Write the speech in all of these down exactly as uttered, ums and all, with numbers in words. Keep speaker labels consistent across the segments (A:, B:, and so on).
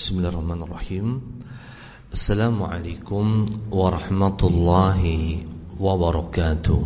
A: Bismillahirrahmanirrahim. Assalamualaikum warahmatullahi wabarakatuh.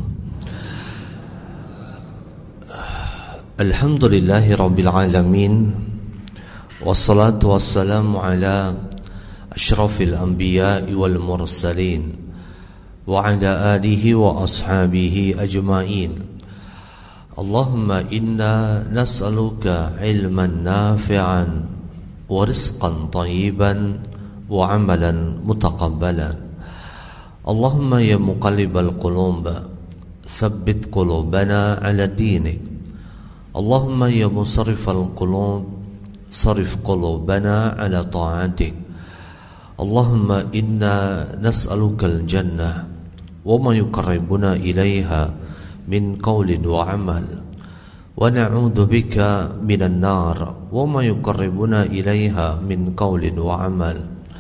A: Alhamdulillahi rabbil alamin. Wassalatu wassalamu ala asyrafil anbiya'i wal mursalin wa ala alihi wa ashabihi ajma'in. Allahumma inna nas'aluka ilman nafi'an ورزقا طيبا وعملا متقبلا. اللهم يا مقلب القلوب ثبت قلوبنا على دينك. اللهم يا مصرف القلوب صرف قلوبنا على طاعتك. اللهم إنا نسألك الجنة وما يقربنا إليها من قول وعمل، ونعوذ بك من النار وما يقربنا إليها من قول وعمل.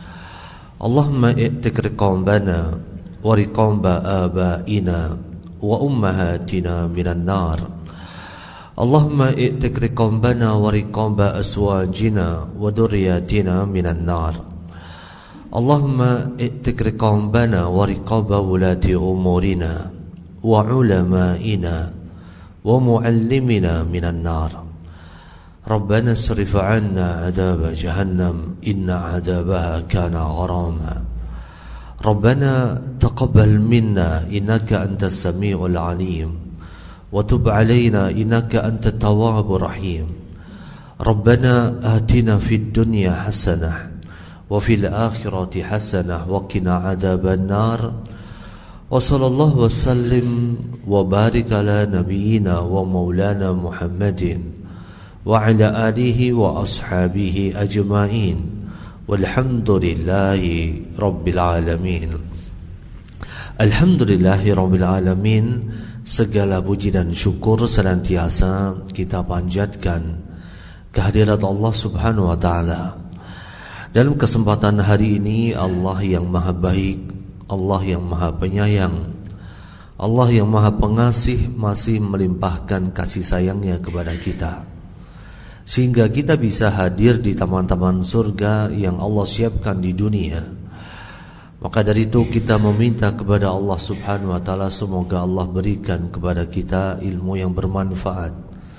A: اللهم ائتك رقابنا ورقاب آبائنا وأمهاتنا من النار. اللهم ائتك رقابنا ورقاب أزواجنا وذرياتنا من النار. اللهم ائتك رقابنا ورقاب ولاة أمورنا وعلمائنا ومعلمنا من النار. ربنا اصرف عنا عذاب جهنم إن عذابها كان غراما. ربنا تقبل منا إنك أنت السميع العليم وتب علينا إنك أنت التواب الرحيم. ربنا آتنا في الدنيا حسنة وفي الآخرة حسنة وقنا عذاب النار. وصلى الله وسلم وبارك على نبينا ومولانا محمد وعلى آله وأصحابه أجمعين والحمد لله رب العالمين. Alhamdulillahi rabbil alamin. Segala puji dan syukur senantiasa kita panjatkan kehadirat Allah Subhanahu wa taala. Dalam kesempatan hari ini, Allah yang maha baik, Allah yang maha penyayang, Allah yang maha pengasih masih melimpahkan kasih sayangnya kepada kita, sehingga kita bisa hadir di taman-taman surga yang Allah siapkan di dunia. Maka dari itu kita meminta kepada Allah Subhanahu wa ta'ala, semoga Allah berikan kepada kita ilmu yang bermanfaat.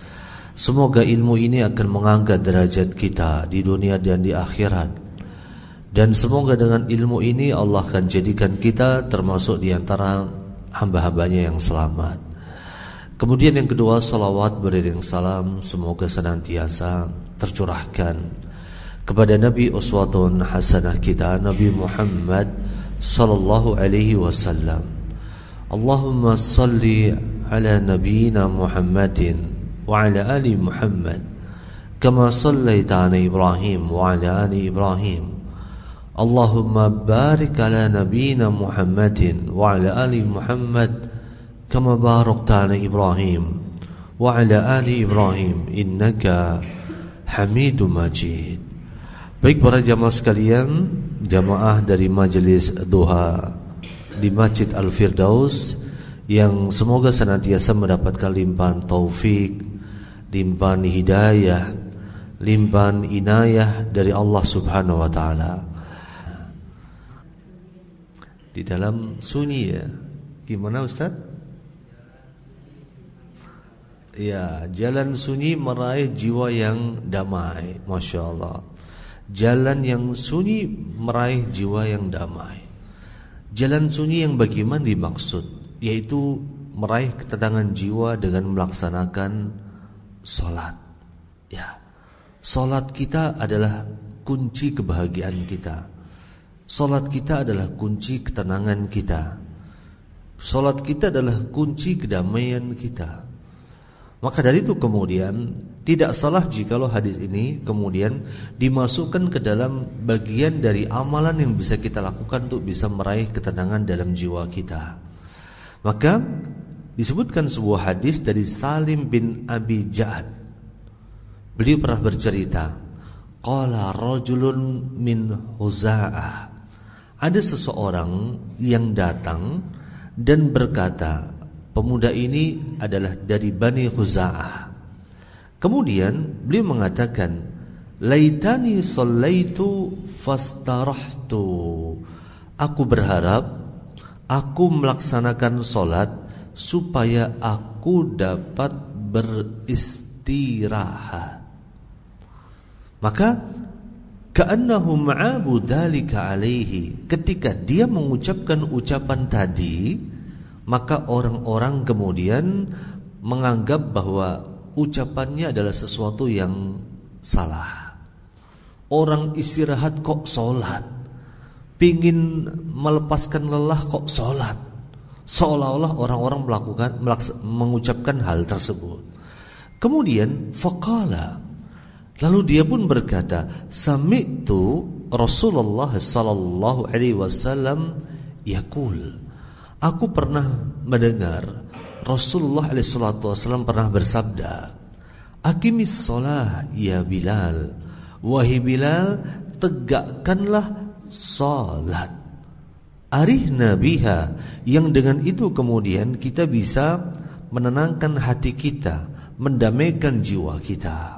A: Semoga ilmu ini akan mengangkat derajat kita di dunia dan di akhirat. Dan semoga dengan ilmu ini Allah akan jadikan kita termasuk di antara hamba-hambanya yang selamat. Kemudian yang kedua, salawat beriring salam semoga senantiasa tercurahkan kepada Nabi uswatun hasanah kita, Nabi Muhammad sallallahu alaihi wasallam. Allahumma salli ala nabiyyina Muhammadin wa ala ali Muhammad kama sallaita ala Ibrahim wa ala ali Ibrahim. Allahumma barik ala nabiyyina Muhammadin wa ala ali Muhammad kama barakta ala Ibrahim wa ala ali Ibrahim innaka Hamidum Majid. Baik para jamaah sekalian, jamaah dari majelis duha di Masjid Al-Firdaus yang semoga senantiasa mendapatkan limpahan taufik, limpahan hidayah, limpahan inayah dari Allah Subhanahu wa taala. Di dalam sunyi ya. Gimana Ustaz? Ya, jalan sunyi meraih jiwa yang damai. Masya Allah. Jalan yang sunyi meraih jiwa yang damai. Jalan sunyi yang bagaimana dimaksud? Yaitu meraih ketenangan jiwa dengan melaksanakan salat. Ya, salat kita adalah kunci kebahagiaan kita. Salat kita adalah kunci ketenangan kita. Salat kita adalah kunci kedamaian kita. Maka dari itu kemudian tidak salah jikalau hadis ini kemudian dimasukkan ke dalam bagian dari amalan yang bisa kita lakukan untuk bisa meraih ketenangan dalam jiwa kita. Maka disebutkan sebuah hadis dari Salim bin Abi Ja'ad. Beliau pernah bercerita, qala rajulun min Huza'ah. Ada seseorang yang datang dan berkata, pemuda ini adalah dari Bani Khuza'ah. Kemudian beliau mengatakan, laitani shallaitu fastarahtu. Aku berharap aku melaksanakan salat supaya aku dapat beristirahat. Maka ka'annahu ma'abu dzalika alaihi, ketika dia mengucapkan ucapan tadi, maka orang-orang kemudian menganggap bahwa ucapannya adalah sesuatu yang salah. Orang istirahat kok sholat, pingin melepaskan lelah kok sholat, seolah-olah orang-orang melakukan melaks- mengucapkan hal tersebut. Kemudian faqala, lalu dia pun berkata, sami'tu Rasulullah sallallahu alaihi wasallam yaqul, aku pernah mendengar Rasulullah alaihi salatu wasallam pernah bersabda, aqimis shalah ya Bilal, wahai Bilal, tegakkanlah salat. Arihna biha, yang dengan itu kemudian kita bisa menenangkan hati kita, mendamaikan jiwa kita.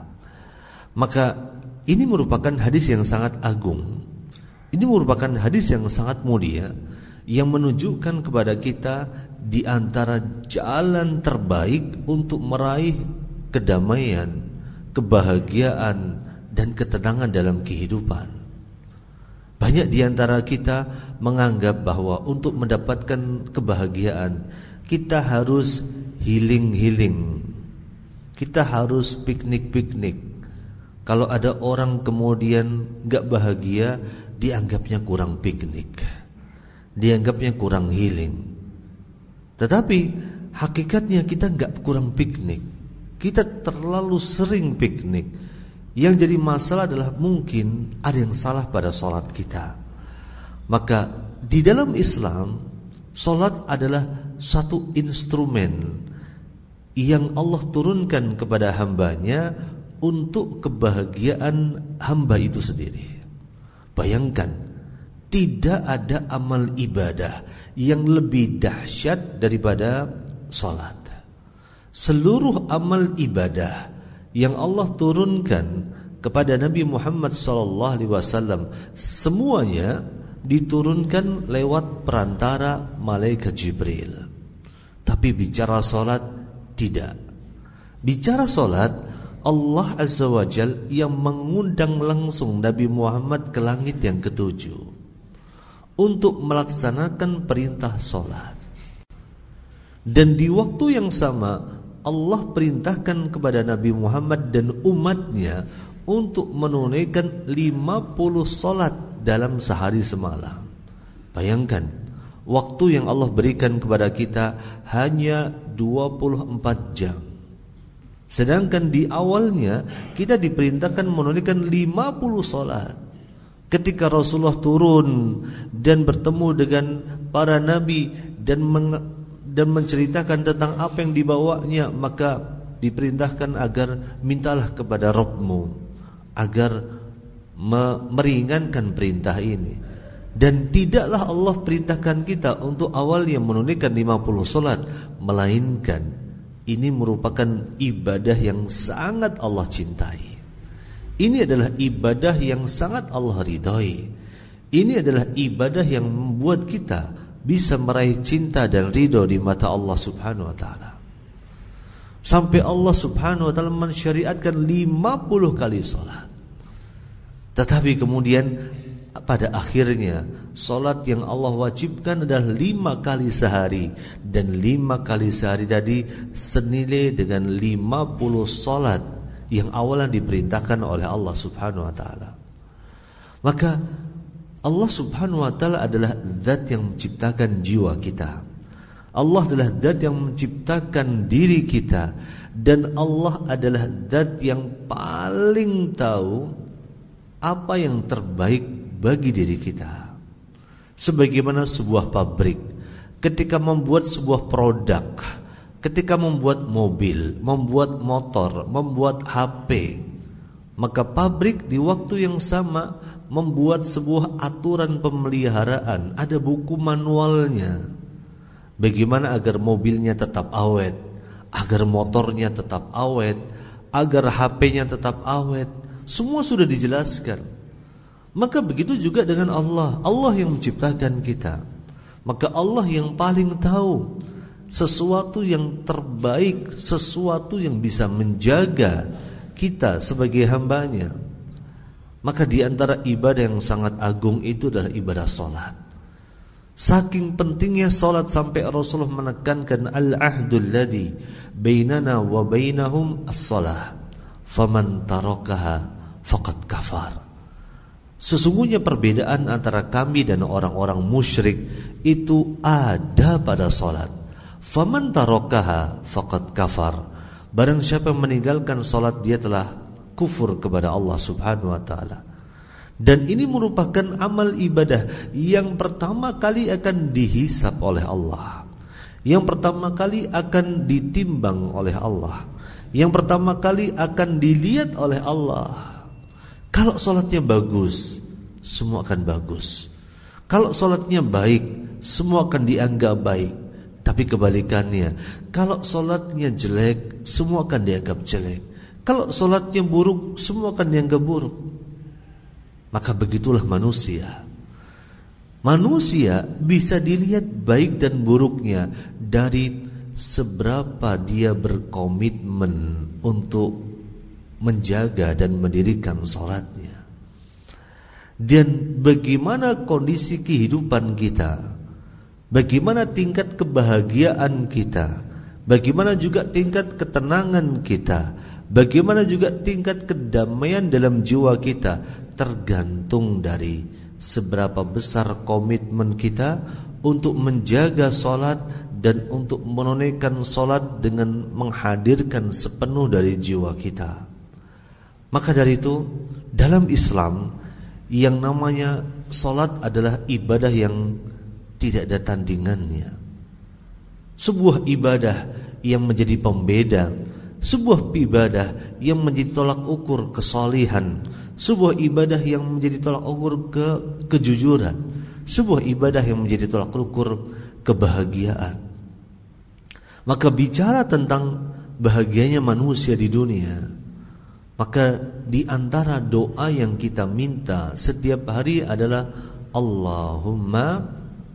A: Maka ini merupakan hadis yang sangat agung. Ini merupakan hadis yang sangat mulia, yang menunjukkan kepada kita di antara jalan terbaik untuk meraih kedamaian, kebahagiaan, dan ketenangan dalam kehidupan. Banyak di antara kita menganggap bahwa untuk mendapatkan kebahagiaan kita harus healing-healing, kita harus piknik-piknik. Kalau ada orang kemudian gak bahagia, dianggapnya kurang piknik, dianggapnya kurang healing. Tetapi hakikatnya kita gak kurang piknik, kita terlalu sering piknik. Yang jadi masalah adalah mungkin ada yang salah pada sholat kita. Maka di dalam Islam, sholat adalah satu instrumen yang Allah turunkan kepada hambanya untuk kebahagiaan hamba itu sendiri. Bayangkan, tidak ada amal ibadah yang lebih dahsyat daripada sholat. Seluruh amal ibadah yang Allah turunkan kepada Nabi Muhammad sallallahu alaihi wasallam semuanya diturunkan lewat perantara malaikat Jibril. Tapi bicara salat tidak. Bicara salat, Allah Azza wa Jalla yang mengundang langsung Nabi Muhammad ke langit yang ketujuh untuk melaksanakan perintah salat. Dan di waktu yang sama Allah perintahkan kepada Nabi Muhammad dan umatnya untuk menunaikan lima puluh salat dalam sehari semalam. Bayangkan, waktu yang Allah berikan kepada kita hanya dua puluh empat jam. Sedangkan di awalnya kita diperintahkan menunaikan lima puluh salat. Ketika Rasulullah turun dan bertemu dengan para nabi dan meng- dan menceritakan tentang apa yang dibawanya, maka diperintahkan agar mintalah kepada Rabbmu agar me- meringankan perintah ini. Dan tidaklah Allah perintahkan kita untuk awalnya menunaikan lima puluh salat, melainkan ini merupakan ibadah yang sangat Allah cintai. Ini adalah ibadah yang sangat Allah ridhai. Ini adalah ibadah yang membuat kita bisa meraih cinta dan ridho di mata Allah Subhanahu wa taala. Sampai Allah Subhanahu wa taala mensyariatkan lima puluh kali salat. Tetapi kemudian pada akhirnya salat yang Allah wajibkan adalah lima kali sehari, dan lima kali sehari tadi senilai dengan lima puluh salat yang awalan diperintahkan oleh Allah Subhanahu wa taala. Maka Allah Subhanahu wa taala adalah zat yang menciptakan jiwa kita. Allah adalah zat yang menciptakan diri kita, dan Allah adalah zat yang paling tahu apa yang terbaik bagi diri kita. Sebagaimana sebuah pabrik ketika membuat sebuah produk, ketika membuat mobil, membuat motor, membuat H P, maka pabrik di waktu yang sama membuat sebuah aturan pemeliharaan, ada buku manualnya. Bagaimana agar mobilnya tetap awet, agar motornya tetap awet, agar H P-nya tetap awet. semua sudah dijelaskan. Maka begitu juga dengan Allah. Allah yang menciptakan kita. Maka Allah yang paling tahu sesuatu yang terbaik, sesuatu yang bisa menjaga kita sebagai hambanya. Maka di antara ibadah yang sangat agung itu adalah ibadah salat. Saking pentingnya salat sampai Rasulullah menekankan al-ahdul ladzi bainana wa bainahum as-salah. Faman tarakaha faqad kafar. Sesungguhnya perbedaan antara kami dan orang-orang musyrik itu ada pada salat. Faman tarakaha faqad kafar. Barang siapa yang meninggalkan salat, dia telah kufur kepada Allah Subhanahu wa taala. Dan ini merupakan amal ibadah yang pertama kali akan dihisab oleh Allah, yang pertama kali akan ditimbang oleh Allah, yang pertama kali akan dilihat oleh Allah. Kalau salatnya bagus, semua akan bagus. Kalau salatnya baik, semua akan dianggap baik. Tapi kebalikannya, kalau salatnya jelek, semua akan dianggap jelek. Kalau salatnya buruk, semua akan dianggap buruk. Maka begitulah manusia. Manusia bisa dilihat baik dan buruknya dari seberapa dia berkomitmen untuk menjaga dan mendirikan salatnya. Dan bagaimana kondisi kehidupan kita, bagaimana tingkat kebahagiaan kita, bagaimana juga tingkat ketenangan kita, bagaimana juga tingkat kedamaian dalam jiwa kita, tergantung dari seberapa besar komitmen kita untuk menjaga salat dan untuk menunaikan salat dengan menghadirkan sepenuh dari jiwa kita. Maka dari itu, dalam Islam yang namanya salat adalah ibadah yang tidak ada tandingannya. Sebuah ibadah yang menjadi pembeda, sebuah ibadah yang menjadi tolak ukur kesalihan, sebuah ibadah yang menjadi tolak ukur ke kejujuran, sebuah ibadah yang menjadi tolak ukur kebahagiaan. Maka bicara tentang bahagianya manusia di dunia, maka di antara doa yang kita minta setiap hari adalah Allahumma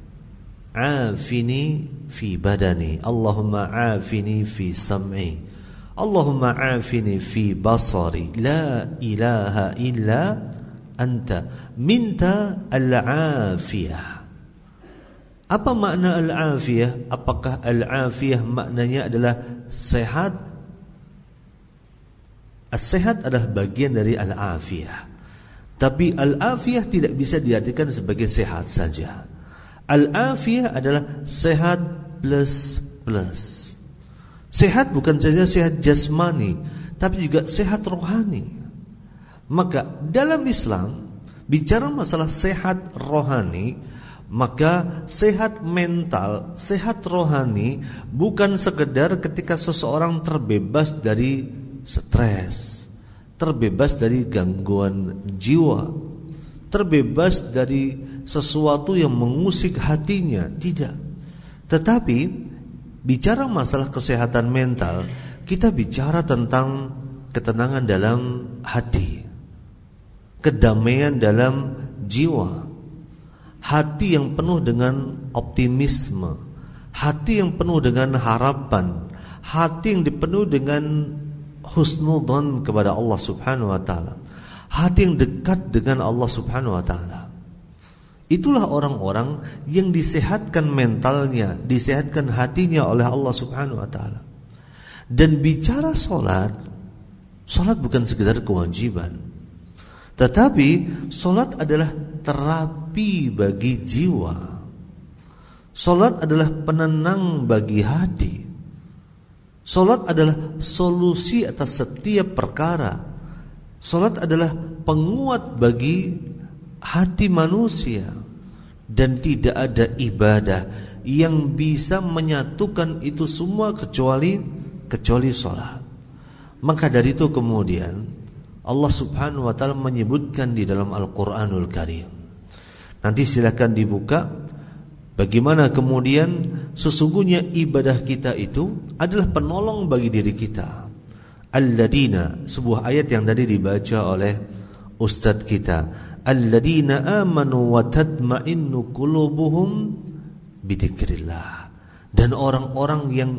A: afini fi badani, Allahumma afini fi sam'i, Allahumma afini fi basari, la ilaha illa anta. Minta al-afiyah. Apa makna al-afiyah? Apakah al-afiyah maknanya adalah sehat? As-sehat adalah bagian dari al-afiyah. Tapi al-afiyah tidak bisa diartikan sebagai sehat saja. Al-afiyah adalah sehat plus plus. Sehat bukan saja sehat jasmani, tapi juga sehat rohani. Maka dalam Islam bicara masalah sehat rohani, maka sehat mental, sehat rohani bukan sekedar ketika seseorang terbebas dari stres, terbebas dari gangguan jiwa, terbebas dari sesuatu yang mengusik hatinya, tidak. Tetapi bicara masalah kesehatan mental, kita bicara tentang ketenangan dalam hati, kedamaian dalam jiwa, hati yang penuh dengan optimisme, hati yang penuh dengan harapan, hati yang dipenuhi dengan husnudzan kepada Allah Subhanahu wa taala, hati yang dekat dengan Allah Subhanahu wa taala. Itulah orang-orang yang disehatkan mentalnya, disehatkan hatinya oleh Allah Subhanahu wa taala. Dan bicara salat, salat bukan sekedar kewajiban, tetapi salat adalah terapi bagi jiwa. Salat adalah penenang bagi hati. Salat adalah solusi atas setiap perkara. Salat adalah penguat bagi hati manusia. Dan tidak ada ibadah yang bisa menyatukan itu semua kecuali kecuali salat. Maka dari itu kemudian Allah Subhanahu wa taala menyebutkan di dalam Al-Qur'anul Karim. Nanti silakan dibuka bagaimana kemudian sesungguhnya ibadah kita itu adalah penolong bagi diri kita, Alladina, sebuah ayat yang tadi dibaca oleh ustadz kita. Alladina amanu wa tatma'innu qulubuhum bidzikrillah. Dan orang-orang yang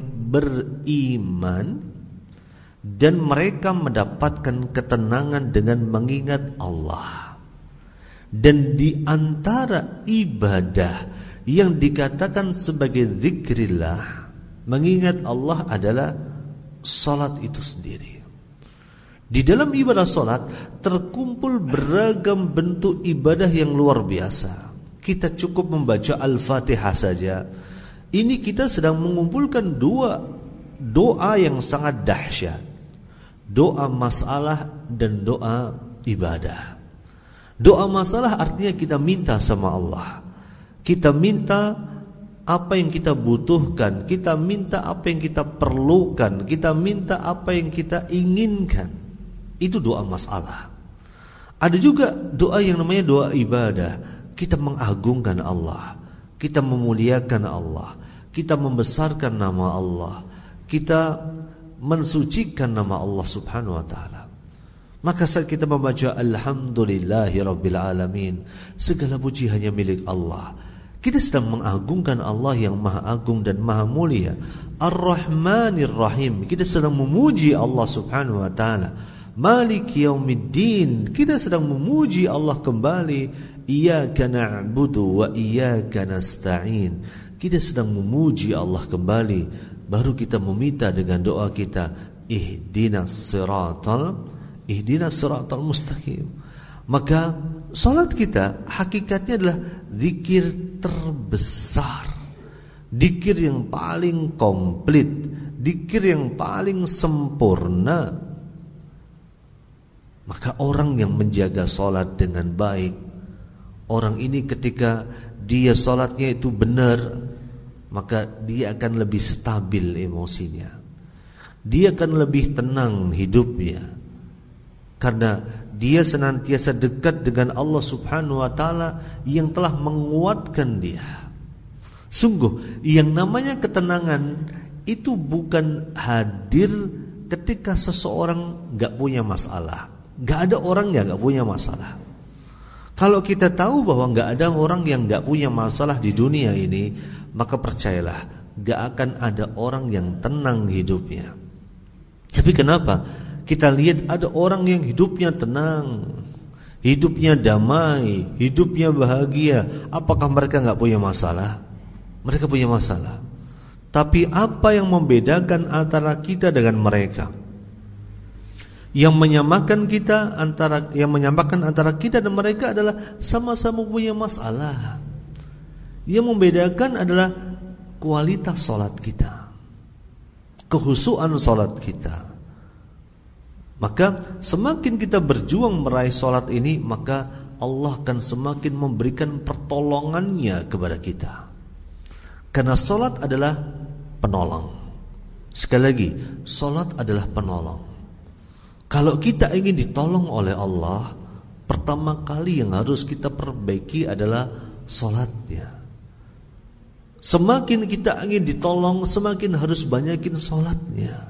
A: beriman dan mereka mendapatkan ketenangan dengan mengingat Allah. Dan di antara ibadah yang dikatakan sebagai zikrillah, mengingat Allah, adalah salat itu sendiri. Di dalam ibadah salat terkumpul beragam bentuk ibadah yang luar biasa. Kita cukup membaca Al-Fatihah saja, ini kita sedang mengumpulkan dua doa yang sangat dahsyat. Doa masalah dan doa ibadah. Doa masalah artinya kita minta sama Allah. Kita minta apa yang kita butuhkan, kita minta apa yang kita perlukan, kita minta apa yang kita inginkan. Itu doa masalah. Ada juga doa yang namanya doa ibadah. Kita mengagungkan Allah, kita memuliakan Allah, kita membesarkan nama Allah, kita mensucikan nama Allah Subhanahu wa taala. Maka saat kita membaca Alhamdulillahi Rabbil Alamin, segala puji hanya milik Allah, kita sedang mengagungkan Allah yang maha agung dan maha mulia. Ar-Rahmanir Rahim, kita sedang memuji Allah Subhanahu wa taala. Maliki Yaumiddin, kita sedang memuji Allah kembali. Iyyaka na'budu wa iyyaka nasta'in, kita sedang memuji Allah kembali. Baru kita meminta dengan doa kita, ihdinas siratal ihdinas siratal mustaqim. Maka salat kita hakikatnya adalah zikir terbesar, zikir yang paling komplit, zikir yang paling sempurna. Maka orang yang menjaga salat dengan baik, orang ini ketika dia salatnya itu benar, maka dia akan lebih stabil emosinya, dia akan lebih tenang hidupnya, karena dia senantiasa dekat dengan Allah Subhanahu wa taala yang telah menguatkan dia. Sungguh yang namanya ketenangan itu bukan hadir ketika seseorang gak punya masalah. Gak ada orang yang gak punya masalah. Kalau kita tahu bahwa gak ada orang yang gak punya masalah di dunia ini, maka percayalah, gak akan ada orang yang tenang hidupnya. Tapi kenapa? Kita lihat ada orang yang hidupnya tenang, hidupnya damai, hidupnya bahagia. Apakah mereka gak punya masalah? Mereka punya masalah. Tapi apa yang membedakan antara kita dengan mereka? Yang menyamakan kita antara yang menyamakan antara kita dan mereka adalah sama-sama punya masalah. Yang membedakan adalah kualitas salat kita, kehusuan salat kita. Maka semakin kita berjuang meraih salat ini, maka Allah akan semakin memberikan pertolongannya kepada kita. Karena salat adalah penolong. Sekali lagi, salat adalah penolong. Kalau kita ingin ditolong oleh Allah, pertama kali yang harus kita perbaiki adalah salatnya. Semakin kita ingin ditolong, semakin harus banyakin salatnya.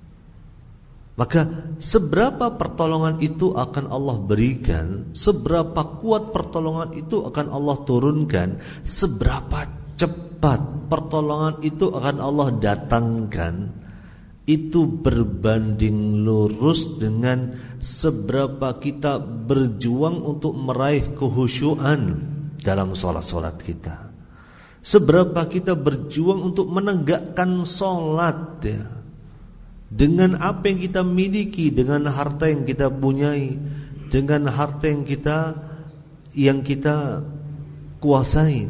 A: Maka seberapa pertolongan itu akan Allah berikan, seberapa kuat pertolongan itu akan Allah turunkan, seberapa cepat pertolongan itu akan Allah datangkan, itu berbanding lurus dengan seberapa kita berjuang untuk meraih kehusyuan dalam sholat-sholat kita, seberapa kita berjuang untuk menegakkan sholat ya, dengan apa yang kita miliki, dengan harta yang kita punyai, dengan harta yang kita yang kita kuasai.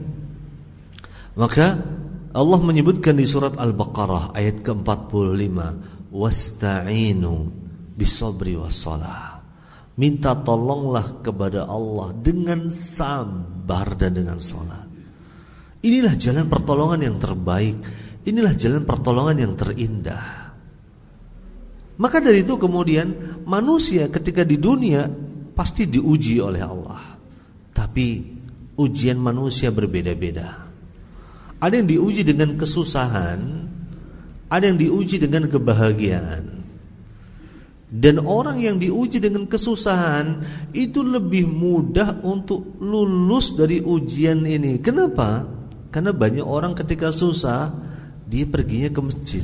A: Maka Allah menyebutkan di surat Al-Baqarah ayat ke empat puluh lima, wasta'inu bisabri wassalah. Minta tolonglah kepada Allah dengan sabar dan dengan salat. Inilah jalan pertolongan yang terbaik, inilah jalan pertolongan yang terindah. Maka dari itu kemudian manusia ketika di dunia pasti diuji oleh Allah. Tapi ujian manusia berbeda-beda. Ada yang diuji dengan kesusahan, ada yang diuji dengan kebahagiaan. Dan orang yang diuji dengan kesusahan itu lebih mudah untuk lulus dari ujian ini. Kenapa? Karena banyak orang ketika susah dia perginya ke masjid.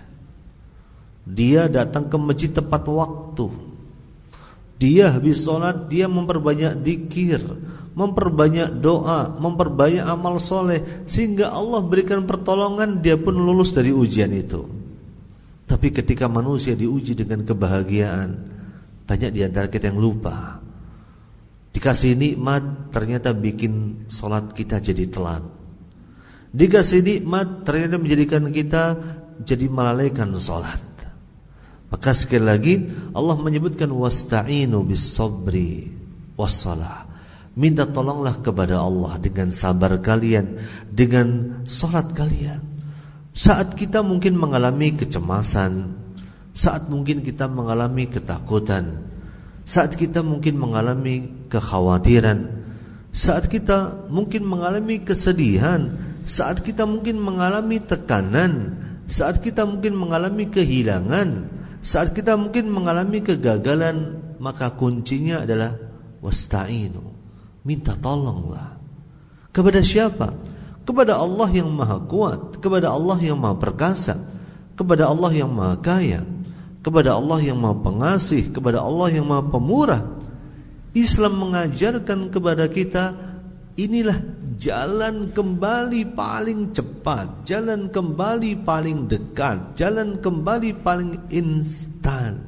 A: Dia datang ke masjid tepat waktu. Dia habis sholat dia memperbanyak zikir, memperbanyak doa, memperbanyak amal soleh, sehingga Allah berikan pertolongan, dia pun lulus dari ujian itu. Tapi ketika manusia diuji dengan kebahagiaan, banyak di antara kita yang lupa. Dikasih nikmat ternyata bikin sholat kita jadi telat. Dikasih nikmat ternyata menjadikan kita jadi melalaikan sholat. Maka sekali lagi Allah menyebutkan wasta'inu bis sabri wassalah. Minta tolonglah kepada Allah dengan sabar kalian, dengan sholat kalian. Saat kita mungkin mengalami kecemasan, saat mungkin kita mengalami ketakutan, saat kita mungkin mengalami kekhawatiran, saat kita mungkin mengalami kesedihan, saat kita mungkin mengalami tekanan, saat kita mungkin mengalami kehilangan, saat kita mungkin mengalami kegagalan, maka kuncinya adalah wasta'inu. Minta tolonglah. Kepada siapa? Kepada Allah yang maha kuat, kepada Allah yang maha perkasa, kepada Allah yang maha kaya, kepada Allah yang maha pengasih, kepada Allah yang maha pemurah. Islam mengajarkan kepada kita, inilah jalan kembali paling cepat, jalan kembali paling dekat, jalan kembali paling instan.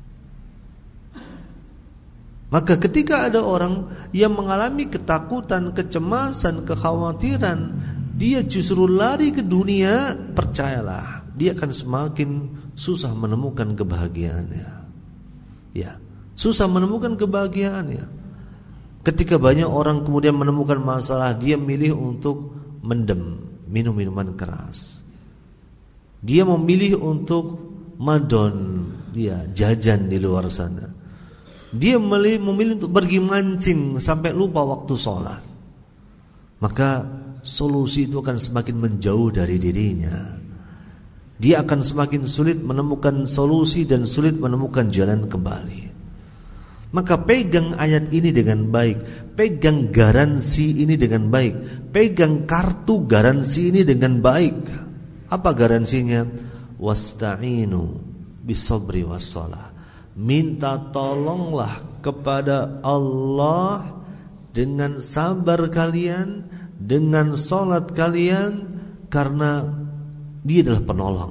A: Maka ketika ada orang yang mengalami ketakutan, kecemasan, kekhawatiran, dia justru lari ke dunia, percayalah, dia akan semakin susah menemukan kebahagiaannya. Ya, susah menemukan kebahagiaannya. Ketika banyak orang kemudian menemukan masalah, dia milih untuk mendem, minum minuman keras. Dia memilih untuk madon, dia jajan di luar sana. Dia memilih, memilih untuk pergi mancing sampai lupa waktu sholat. Maka solusi itu akan semakin menjauh dari dirinya. Dia akan semakin sulit menemukan solusi dan sulit menemukan jalan kembali. Maka pegang ayat ini dengan baik, pegang garansi ini dengan baik, pegang kartu garansi ini dengan baik. Apa garansinya? Wasta'inu bisabri wassalah. Minta tolonglah kepada Allah dengan sabar kalian, dengan salat kalian, karena Dia adalah penolong.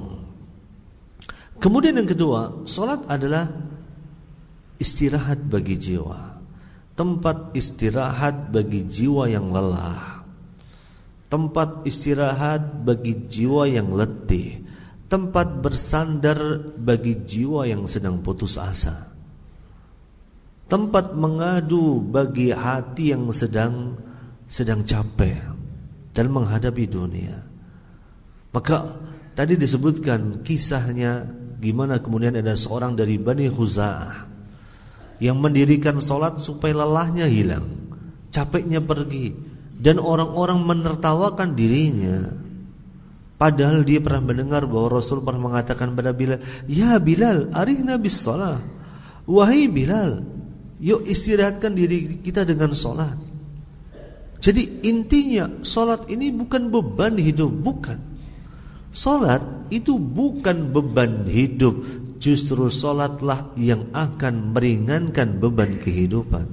A: Kemudian yang kedua, salat adalah istirahat bagi jiwa, tempat istirahat bagi jiwa yang lelah, tempat istirahat bagi jiwa yang letih, tempat bersandar bagi jiwa yang sedang putus asa, tempat mengadu bagi hati yang sedang sedang capek dalam menghadapi dunia. Maka tadi disebutkan kisahnya gimana kemudian ada seorang dari Bani Khuza'ah yang mendirikan sholat supaya lelahnya hilang, capeknya pergi, dan orang-orang menertawakan dirinya. Padahal dia pernah mendengar bahwa Rasul pernah mengatakan pada Bilal, "Ya Bilal, arihna bis shalah." Wahai Bilal, yuk istirahatkan diri kita dengan sholat. Jadi intinya sholat ini bukan beban hidup, bukan. Sholat itu bukan beban hidup, justru sholatlah yang akan meringankan beban kehidupan.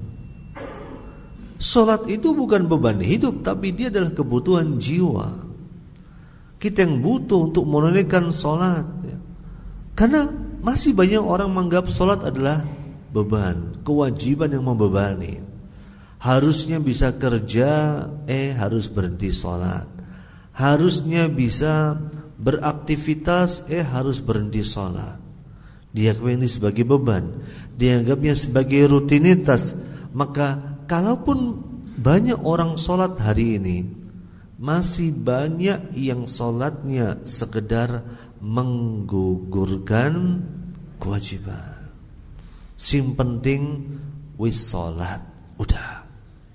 A: Sholat itu bukan beban hidup, tapi dia adalah kebutuhan jiwa. Kita yang butuh untuk menunaikan sholat, ya. Karena masih banyak orang menganggap sholat adalah beban, kewajiban yang membebani. Harusnya bisa kerja, eh harus berhenti sholat. Harusnya bisa beraktivitas, eh harus berhenti sholat. Dianggapnya ini sebagai beban, dianggapnya sebagai rutinitas. Maka kalaupun banyak orang sholat hari ini, masih banyak yang sholatnya sekedar menggugurkan kewajiban. Sim penting wis sholat, udah.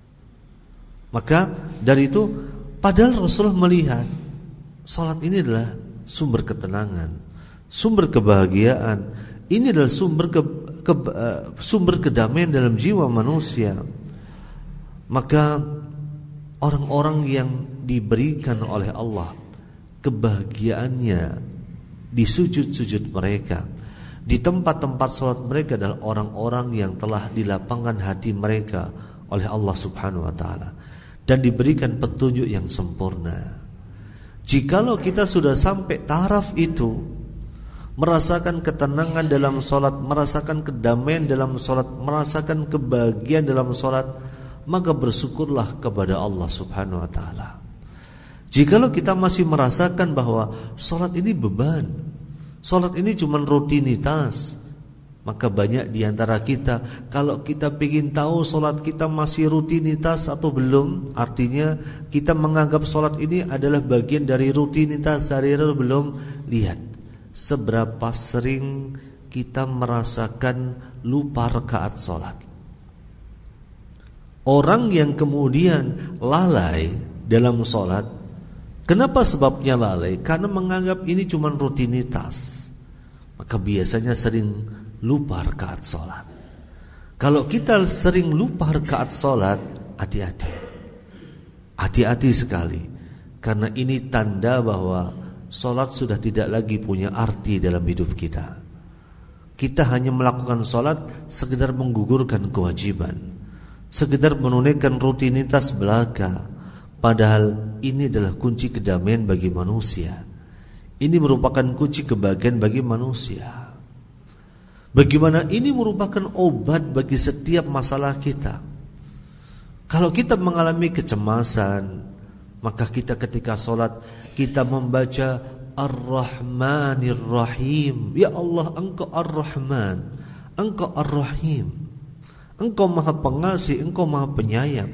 A: Maka dari itu, padahal Rasulullah melihat sholat ini adalah sumber ketenangan, sumber kebahagiaan. Ini adalah sumber ke, ke, uh, sumber kedamaian dalam jiwa manusia. Maka orang-orang yang diberikan oleh Allah kebahagiaannya di sujud-sujud mereka, di tempat-tempat salat mereka adalah orang-orang yang telah dilapangkan hati mereka oleh Allah Subhanahu wa taala dan diberikan petunjuk yang sempurna. Jikalau kita sudah sampai taraf itu, merasakan ketenangan dalam salat, merasakan kedamaian dalam salat, merasakan kebahagiaan dalam salat, maka bersyukurlah kepada Allah Subhanahu wa taala. Jikalau kita masih merasakan bahwa salat ini beban, salat ini cuma rutinitas, maka banyak di antara kita, kalau kita ingin tahu salat kita masih rutinitas atau belum, artinya kita menganggap salat ini adalah bagian dari rutinitas sehari-hari belum, lihat seberapa sering kita merasakan lupa rakaat salat. Orang yang kemudian lalai dalam salat, kenapa sebabnya lalai? Karena menganggap ini cuma rutinitas, maka biasanya sering lupa rakaat salat. Kalau kita sering lupa rakaat salat, hati-hati, hati-hati sekali, karena ini tanda bahwa salat sudah tidak lagi punya arti dalam hidup kita. Kita hanya melakukan salat sekedar menggugurkan kewajiban, sekedar menunaikan rutinitas belaka. Padahal ini adalah kunci kedamaian bagi manusia. Ini merupakan kunci kebahagiaan bagi manusia. Bagaimana ini merupakan obat bagi setiap masalah kita. Kalau kita mengalami kecemasan, maka kita ketika sholat kita membaca Ar-Rahmanir Rahim. Ya Allah, Engkau Ar-Rahman, Engkau Ar-Rahim, Engkau Maha Pengasih, Engkau Maha Penyayang.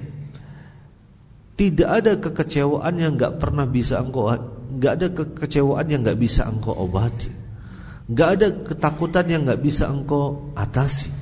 A: Tidak ada kekecewaan yang enggak pernah bisa Engkau, enggak ada kekecewaan yang enggak bisa Engkau obati, enggak ada ketakutan yang enggak bisa Engkau atasi.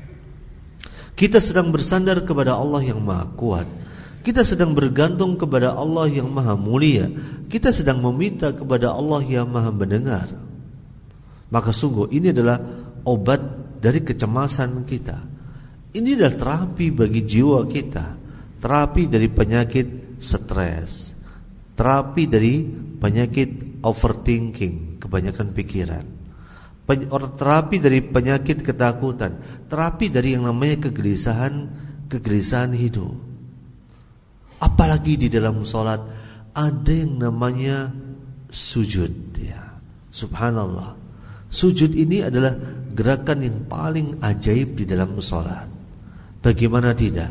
A: Kita sedang bersandar kepada Allah yang Maha Kuat. Kita sedang bergantung kepada Allah yang Maha Mulia. Kita sedang meminta kepada Allah yang Maha Mendengar. Maka sungguh ini adalah obat dari kecemasan kita. Ini adalah terapi bagi jiwa kita, terapi dari penyakit stres, terapi dari penyakit overthinking, kebanyakan pikiran, terapi dari penyakit ketakutan, terapi dari yang namanya kegelisahan, kegelisahan hidup. Apalagi di dalam sholat ada yang namanya sujud, ya. Subhanallah. Sujud ini adalah gerakan yang paling ajaib di dalam sholat. Bagaimana tidak?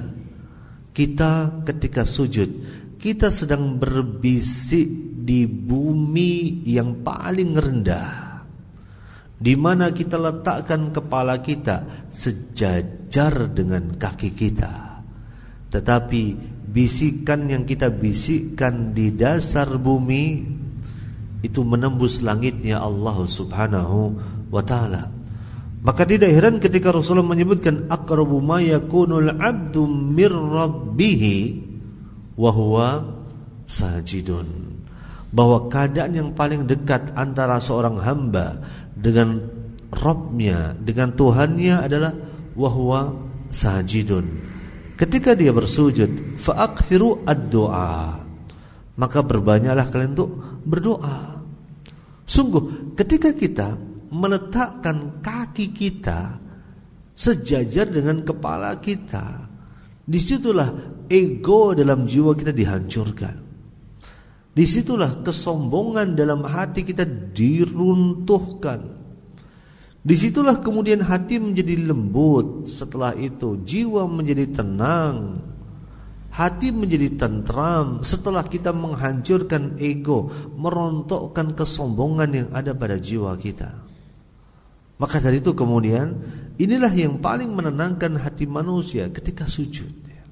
A: Kita ketika sujud, kita sedang berbisik di bumi yang paling rendah, di mana kita letakkan kepala kita sejajar dengan kaki kita. Tetapi bisikan yang kita bisikkan di dasar bumi itu menembus langitnya Allah Subhanahu wa ta'ala. Maka tidak heran ketika Rasulullah menyebutkan aqrabu ma yakunul 'abdu mir rabbih wa huwa sajidun, bahwa keadaan yang paling dekat antara seorang hamba dengan Rabbnya, dengan Tuhannya adalah wa huwa sajidun. Ketika dia bersujud, fa'akthiru ad-du'a, maka berbanyaklah kalian untuk berdoa. Sungguh ketika kita meletakkan kaki kita sejajar dengan kepala kita, disitulah ego dalam jiwa kita dihancurkan. Disitulah kesombongan dalam hati kita diruntuhkan. Disitulah kemudian hati menjadi lembut. Setelah itu jiwa menjadi tenang, hati menjadi tentram. Setelah kita menghancurkan ego, merontokkan kesombongan yang ada pada jiwa kita, maka dari itu kemudian inilah yang paling menenangkan hati manusia ketika sujud.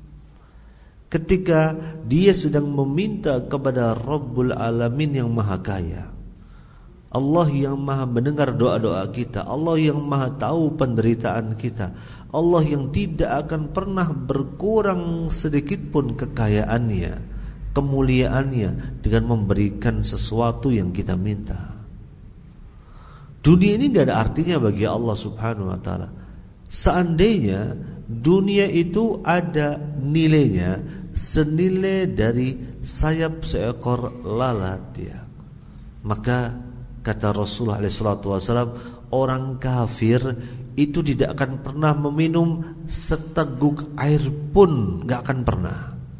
A: Ketika dia sedang meminta kepada Rabbul Alamin yang Maha Kaya, Allah yang Maha mendengar doa-doa kita, Allah yang Maha tahu penderitaan kita, Allah yang tidak akan pernah berkurang sedikit pun kekayaannya, kemuliaannya dengan memberikan sesuatu yang kita minta. Dunia ini tidak ada artinya bagi Allah Subhanahu wa ta'ala Seandainya dunia itu ada nilainya senilai dari sayap seekor lalat, ya, maka kata Rasulullah shallallahu alaihi wasallam, orang kafir itu tidak akan pernah meminum seteguk air pun, gak akan pernah.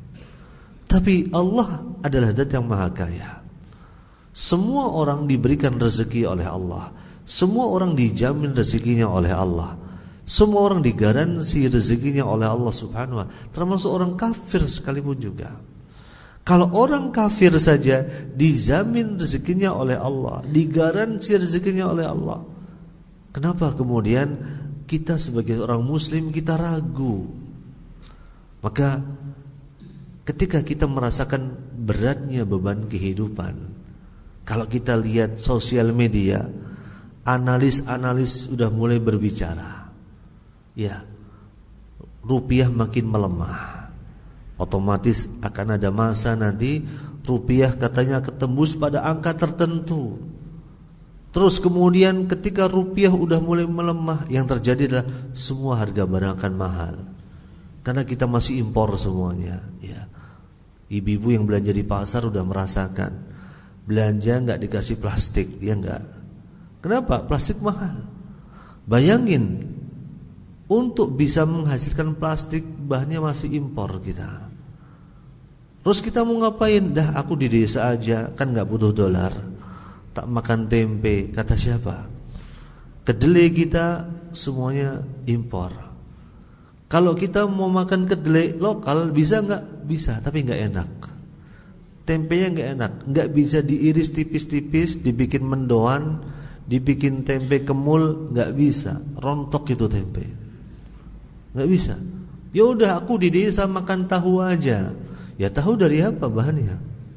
A: Tapi Allah adalah Zat yang Maha Kaya. Semua orang diberikan rezeki oleh Allah. Semua orang dijamin rezekinya oleh Allah. Semua orang digaransi rezekinya oleh Allah subhanahu wa ta'ala, termasuk orang kafir sekalipun juga. Kalau orang kafir saja dijamin rezekinya oleh Allah, digaransi rezekinya oleh Allah, kenapa kemudian kita sebagai orang muslim kita ragu? Maka ketika kita merasakan beratnya beban kehidupan, kalau kita lihat sosial media, analis-analis sudah mulai berbicara, ya, rupiah makin melemah, otomatis akan ada masa nanti rupiah katanya ketembus pada angka tertentu. Terus kemudian ketika rupiah udah mulai melemah, yang terjadi adalah semua harga barang akan mahal, karena kita masih impor semuanya, ya. Ibu-ibu yang belanja di pasar udah merasakan, belanja nggak dikasih plastik, ya enggak. Kenapa? Plastik mahal. Bayangin, untuk bisa menghasilkan plastik bahannya masih impor kita. Terus kita mau ngapain? Dah aku di desa aja, kan nggak butuh dolar, tak makan tempe. Kata siapa? Kedelai kita semuanya impor. Kalau kita mau makan kedelai lokal bisa nggak? Bisa, tapi nggak enak. Tempenya nggak enak, nggak bisa diiris tipis-tipis, dibikin mendoan, dibikin tempe kemul, nggak bisa. Rontok itu tempe, nggak bisa. Ya udah aku di desa makan tahu aja. Ya tahu dari apa bahannya?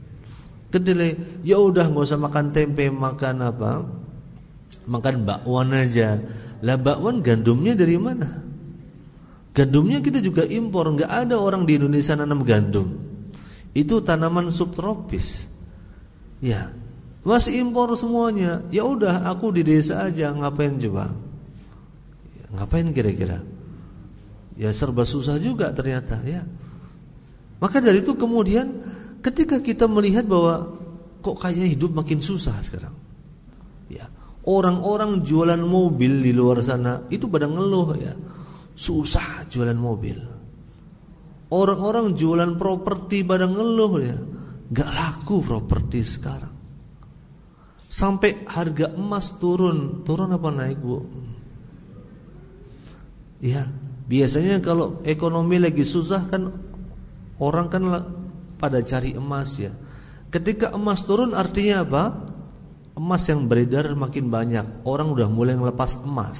A: Kedelai. Ya udah nggak usah makan tempe, makan apa? Makan bakwan aja. Lah bakwan gandumnya dari mana? Gandumnya kita juga impor, nggak ada orang di Indonesia nanam gandum. Itu tanaman subtropis. Ya, masih impor semuanya. Ya udah, aku di desa aja, ngapain coba? Ya, ngapain kira-kira? Ya serba susah juga ternyata, ya. Maka dari itu kemudian ketika kita melihat bahwa kok kayaknya hidup makin susah sekarang. Ya, orang-orang jualan mobil di luar sana itu pada ngeluh, ya. Susah jualan mobil. Orang-orang jualan properti pada ngeluh, ya, gak laku properti sekarang. Sampai harga emas turun. Turun apa naik, Bu? Ya, biasanya kalau ekonomi lagi susah kan orang kan pada cari emas, ya. Ketika emas turun artinya apa? Emas yang beredar makin banyak. Orang udah mulai ngelepas emas.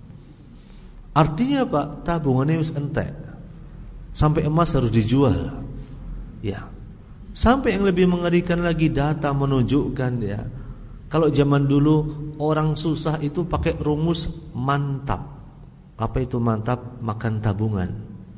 A: Artinya apa? Tabungannya harus entek. Sampai emas harus dijual. Ya. Sampai yang lebih mengerikan lagi, data menunjukkan, ya, kalau zaman dulu orang susah itu pakai rumus mantap. Apa itu mantap? Makan tabungan.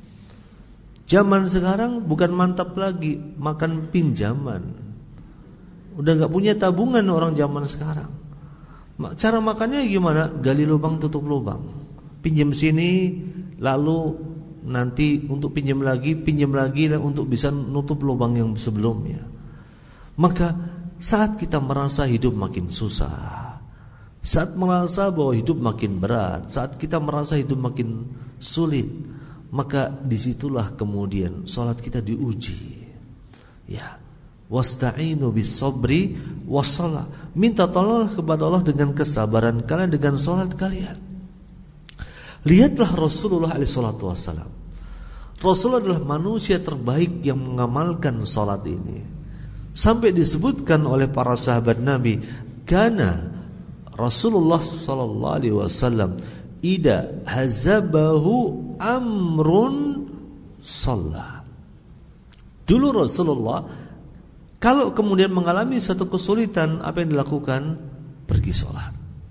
A: Zaman sekarang bukan mantap lagi, makan pinjaman. Udah gak punya tabungan orang zaman sekarang. Cara makannya gimana? Gali lubang tutup lubang. Pinjam sini, lalu nanti untuk pinjam lagi, pinjam lagi untuk bisa nutup lubang yang sebelumnya. Maka saat kita merasa hidup makin susah, saat merasa bahwa hidup makin berat, saat kita merasa hidup makin sulit, maka disitulah kemudian salat kita diuji. Ya, wasta'inu bis-sabri was-shalah. Minta tolong kepada Allah dengan kesabaran kalian, dengan salat kalian. Lihatlah Rasulullah alaihi salatu wassalam. Rasulullah adalah manusia terbaik yang mengamalkan salat ini. Sampai disebutkan oleh para sahabat Nabi, karena Rasulullah sallallahu alaihi wasallam ida hazabahu amrun shalla. Dulu Rasulullah kalau kemudian mengalami satu kesulitan, apa yang dilakukan? Pergi salat.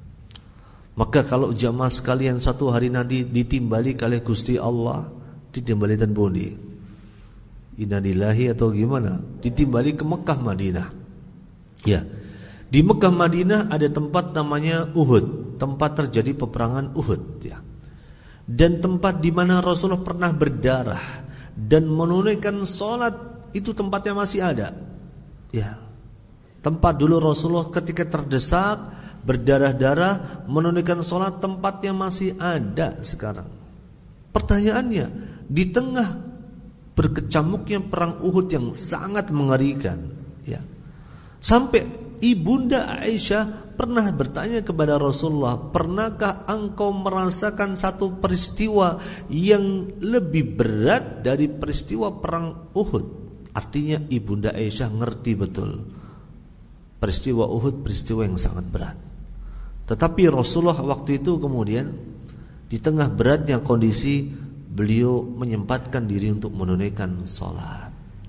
A: Maka kalau jamaah sekalian satu hari nanti ditimbali oleh Gusti Allah, ditimbali dan bodi, innalillahi atau gimana, ditimbali ke Mekah Madinah. Ya, di Mekah Madinah ada tempat namanya Uhud, tempat terjadi peperangan Uhud. Ya, dan tempat di mana Rasulullah pernah berdarah dan menunaikan sholat, itu tempatnya masih ada. Ya, tempat dulu Rasulullah ketika terdesak, berdarah-darah, menunaikan sholat, tempatnya masih ada sekarang. Pertanyaannya, di tengah berkecamuknya perang Uhud yang sangat mengerikan, ya, sampai Ibunda Aisyah pernah bertanya kepada Rasulullah, pernahkah engkau merasakan satu peristiwa yang lebih berat dari peristiwa perang Uhud? Artinya Ibunda Aisyah ngerti betul peristiwa Uhud peristiwa yang sangat berat. Tetapi Rasulullah waktu itu kemudian di tengah beratnya kondisi, beliau menyempatkan diri untuk menunaikan sholat.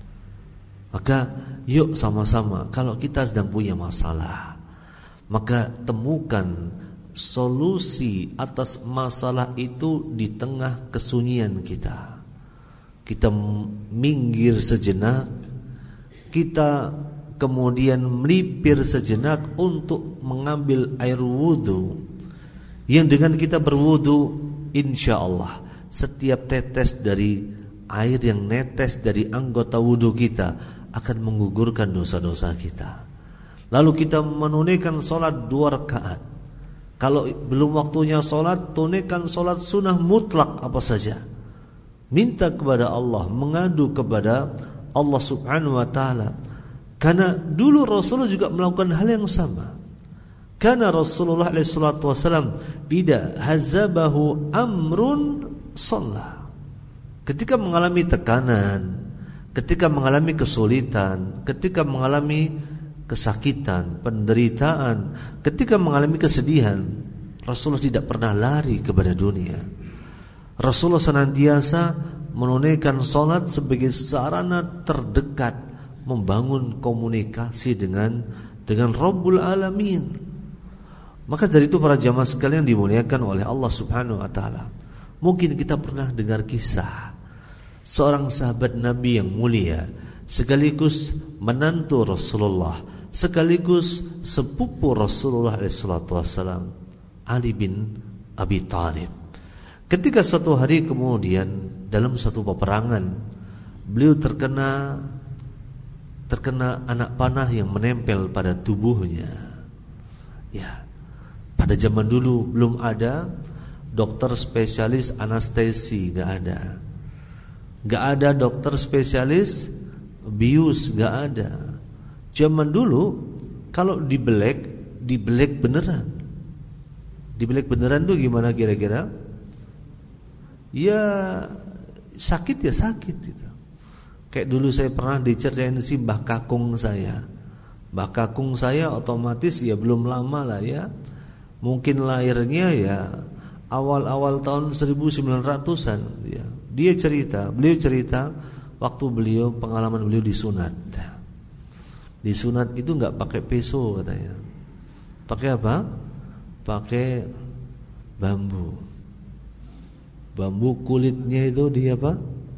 A: Maka yuk sama-sama, kalau kita sedang punya masalah, maka temukan solusi atas masalah itu di tengah kesunyian kita. Kita minggir sejenak, kita kemudian melipir sejenak untuk mengambil air wudhu, yang dengan kita berwudhu, insya Allah setiap tetes dari air yang netes dari anggota wudhu kita akan menggugurkan dosa-dosa kita. Lalu kita menunaikan sholat dua rakaat. Kalau belum waktunya sholat, tunaikan sholat sunnah mutlak apa saja. Minta kepada Allah, mengadu kepada Allah subhanahu wa ta'ala. Karena dulu Rasulullah juga melakukan hal yang sama. Karena Rasulullah alaihi salatu wasallam tidak hazabahu amrun sholat. Ketika mengalami tekanan, ketika mengalami kesulitan, ketika mengalami kesakitan, penderitaan, ketika mengalami kesedihan, Rasulullah tidak pernah lari kepada dunia. Rasulullah senantiasa menunaikan sholat sebagai sarana terdekat membangun komunikasi dengan dengan Rabbul Alamin. Maka dari itu para jamaah sekalian dimuliakan oleh Allah subhanahu wa ta'ala, mungkin kita pernah dengar kisah seorang sahabat Nabi yang mulia, sekaligus menantu Rasulullah, sekaligus sepupu Rasulullah shallallahu alaihi wasallam, Ali bin Abi Thalib. Ketika suatu hari kemudian dalam satu peperangan, beliau terkena terkena anak panah yang menempel pada tubuhnya. Ya, pada zaman dulu belum ada dokter spesialis anestesi, nggak ada. Gak ada dokter spesialis bius, gak ada. Zaman dulu kalau dibelek, dibelek beneran. Dibelek beneran tuh gimana kira-kira? Ya sakit ya sakit gitu. Kayak dulu saya pernah diceritain si Mbah Kakung saya. Mbah Kakung saya otomatis ya belum lama lah ya. Mungkin lahirnya ya awal-awal tahun seribu sembilan ratusan ya. Dia cerita, beliau cerita waktu beliau pengalaman beliau disunat. Disunat itu nggak pakai peso katanya. Pakai apa? Pakai bambu. Bambu kulitnya itu di apa?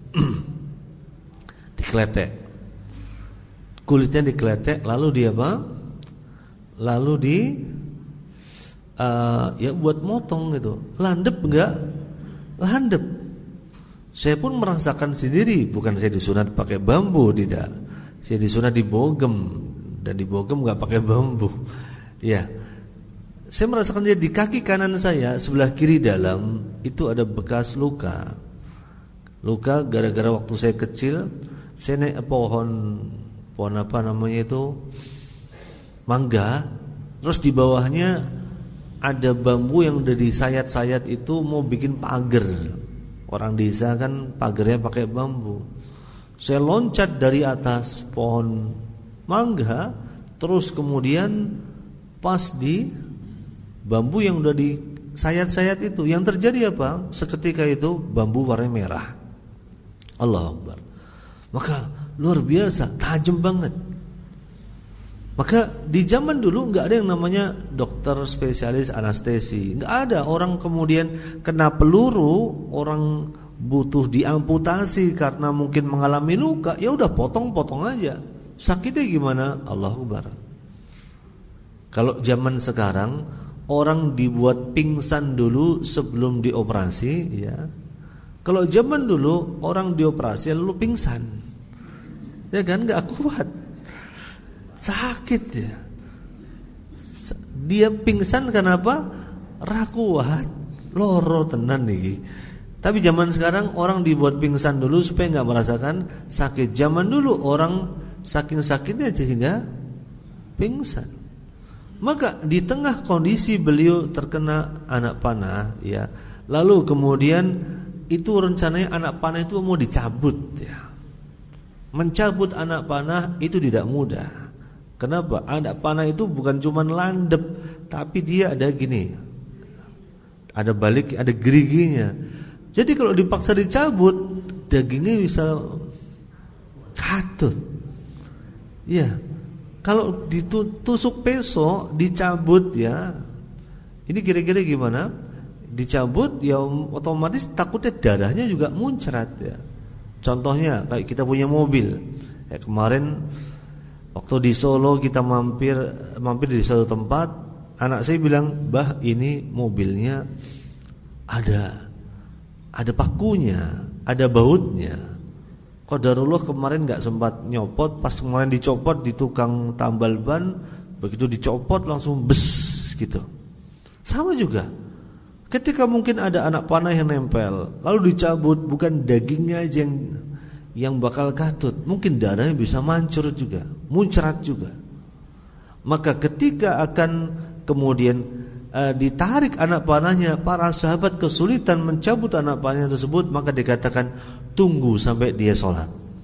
A: Dikletek. Kulitnya dikletek, lalu di apa? Lalu di uh, ya buat motong gitu. Landep enggak? Landep. Saya pun merasakan sendiri, bukan saya disunat pakai bambu, tidak. Saya disunat di bogem, dan di bogem nggak pakai bambu. Ya, saya merasakan dia di kaki kanan saya sebelah kiri dalam itu ada bekas luka. Luka gara-gara waktu saya kecil, saya naik pohon, pohon apa namanya itu, mangga. Terus di bawahnya ada bambu yang udah disayat-sayat itu mau bikin pagar. Orang desa kan pagarnya pakai bambu. Saya loncat dari atas pohon mangga, terus kemudian pas di bambu yang udah disayat-sayat itu. Yang terjadi apa? Seketika itu bambu warna merah. Allahu Akbar. Maka luar biasa, tajam banget. Maka di zaman dulu nggak ada yang namanya dokter spesialis anestesi, nggak ada. Orang kemudian kena peluru, orang butuh diamputasi karena mungkin mengalami luka, ya udah potong-potong aja. Sakitnya gimana? Allahu Akbar. Kalau zaman sekarang orang dibuat pingsan dulu sebelum dioperasi, ya. Kalau zaman dulu orang dioperasi lalu pingsan, ya kan, nggak kuat, sakit ya. Dia pingsan kenapa? Ra kuat, loro tenan nih. Tapi zaman sekarang orang dibuat pingsan dulu supaya nggak merasakan sakit. Zaman dulu orang saking sakitnya sehingga pingsan. Maka di tengah kondisi beliau terkena anak panah, ya, lalu kemudian itu rencananya anak panah itu mau dicabut, ya. Mencabut anak panah itu tidak mudah. Kenapa? Anak panah itu bukan cuma landep, tapi dia ada gini, ada balik, ada geriginya. Jadi kalau dipaksa dicabut, dagingnya bisa katut. Ya. Kalau ditusuk peso, dicabut, ya. Ini kira-kira gimana? Dicabut, ya otomatis takutnya darahnya juga muncrat, ya. Contohnya kayak kita punya mobil. Ya, kemarin waktu di Solo kita mampir mampir di satu tempat, anak saya bilang, "Bah, ini mobilnya ada ada pakunya, ada bautnya." Qadarullah kemarin gak sempat nyopot, pas kemarin dicopot di tukang tambal ban, begitu dicopot langsung bes gitu. Sama juga, ketika mungkin ada anak panah yang nempel, lalu dicabut, bukan dagingnya aja yang yang bakal katut, mungkin darahnya bisa mancur juga, muncrat juga. Maka ketika akan kemudian uh, ditarik anak panahnya, para sahabat kesulitan mencabut anak panahnya tersebut, maka dikatakan tunggu sampai dia sholat.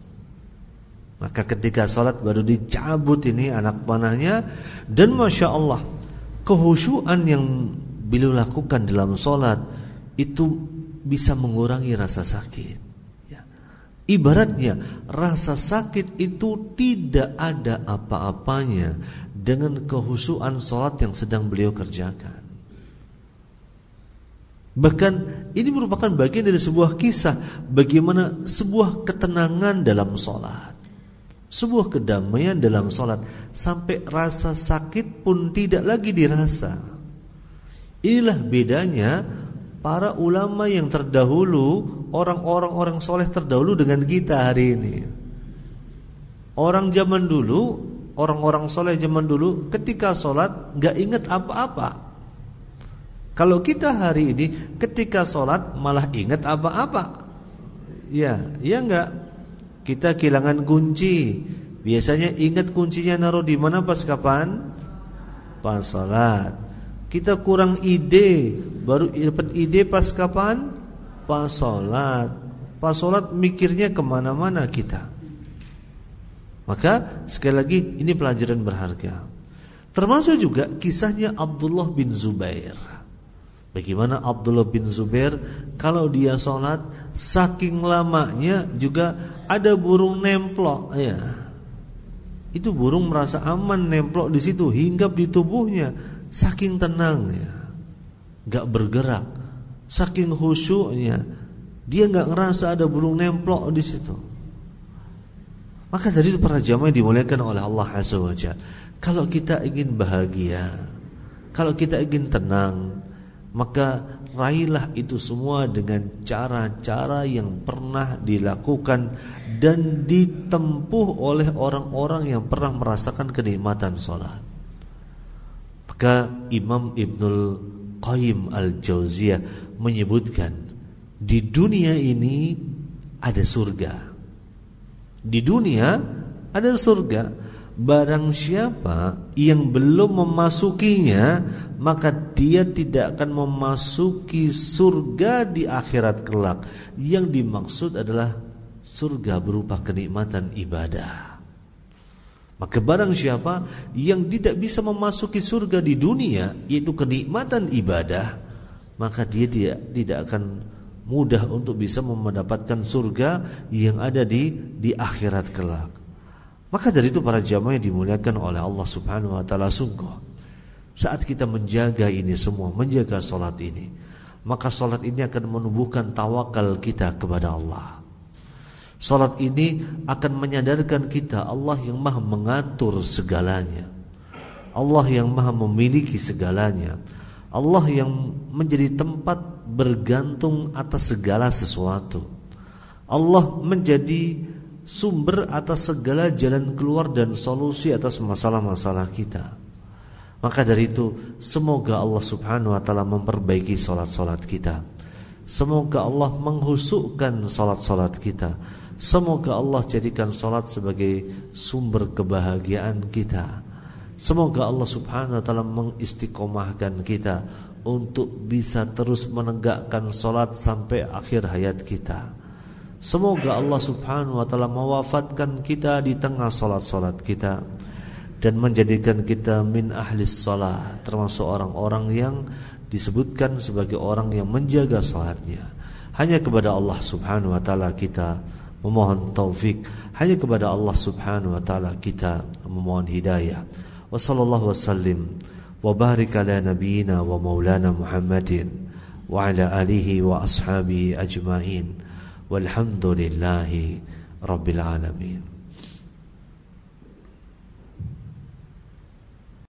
A: Maka ketika sholat baru dicabut ini anak panahnya. Dan Masya Allah, kehusyuan yang beliau lakukan dalam sholat itu bisa mengurangi rasa sakit, ya. Ibaratnya rasa sakit itu tidak ada apa-apanya dengan kehusyuan sholat yang sedang beliau kerjakan. Bahkan ini merupakan bagian dari sebuah kisah bagaimana sebuah ketenangan dalam sholat, sebuah kedamaian dalam sholat, sampai rasa sakit pun tidak lagi dirasa. Inilah bedanya para ulama yang terdahulu, orang-orang orang soleh terdahulu dengan kita hari ini. Orang zaman dulu, orang-orang soleh zaman dulu, ketika sholat gak ingat apa-apa. Kalau kita hari ini ketika sholat malah ingat apa-apa, ya, ya enggak. Kita kehilangan kunci, biasanya ingat kuncinya naruh di mana pas kapan? Pas sholat. Kita kurang ide, baru dapat ide pas kapan? Pas sholat. Pas sholat mikirnya kemana-mana kita. Maka sekali lagi ini pelajaran berharga. Termasuk juga kisahnya Abdullah bin Zubair. Bagaimana Abdullah bin Zubair kalau dia sholat, saking lamanya juga ada burung nemplok, ya. Itu burung merasa aman nemplok di situ, hinggap di tubuhnya, saking tenangnya, gak bergerak, saking khusyuknya, dia gak ngerasa ada burung nemplok di situ. Maka dari itu para jamaah dimuliakan oleh Allah Azza wa Jalla, kalau kita ingin bahagia, kalau kita ingin tenang, maka raihlah itu semua dengan cara-cara yang pernah dilakukan dan ditempuh oleh orang-orang yang pernah merasakan kenikmatan sholat. Maka Imam Ibnul Qayyim Al-Jauziyah menyebutkan, di dunia ini ada surga. Di dunia ada surga. Barang siapa yang belum memasukinya, maka dia tidak akan memasuki surga di akhirat kelak. Yang dimaksud adalah surga berupa kenikmatan ibadah. Maka barang siapa yang tidak bisa memasuki surga di dunia, yaitu kenikmatan ibadah, maka dia tidak, tidak akan mudah untuk bisa mendapatkan surga yang ada di di akhirat kelak. Maka dari itu para jamaah yang dimuliakan oleh Allah Subhanahu wa taala, sungguh saat kita menjaga ini semua, menjaga salat ini, maka salat ini akan menumbuhkan tawakal kita kepada Allah. Salat ini akan menyadarkan kita Allah yang Maha mengatur segalanya, Allah yang Maha memiliki segalanya, Allah yang menjadi tempat bergantung atas segala sesuatu. Allah menjadi sumber atas segala jalan keluar dan solusi atas masalah-masalah kita. Maka dari itu, semoga Allah subhanahu wa ta'ala memperbaiki salat-salat kita. Semoga Allah menghusukkan salat-salat kita. Semoga Allah jadikan salat sebagai sumber kebahagiaan kita. Semoga Allah subhanahu wa ta'ala mengistiqomahkan kita untuk bisa terus menegakkan salat sampai akhir hayat kita. Semoga Allah subhanahu wa ta'ala mewafatkan kita di tengah salat-salat kita dan menjadikan kita min ahlis salat, termasuk orang-orang yang disebutkan sebagai orang yang menjaga salatnya. Hanya kepada Allah subhanahu wa ta'ala kita memohon taufik. Hanya kepada Allah subhanahu wa ta'ala kita memohon hidayah. Wa sallallahu wasallim wa barik ala nabiyyina wa maulana Muhammadin wa ala alihi wa ashabihi ajma'in. Walhamdulillahi Rabbil Alamin.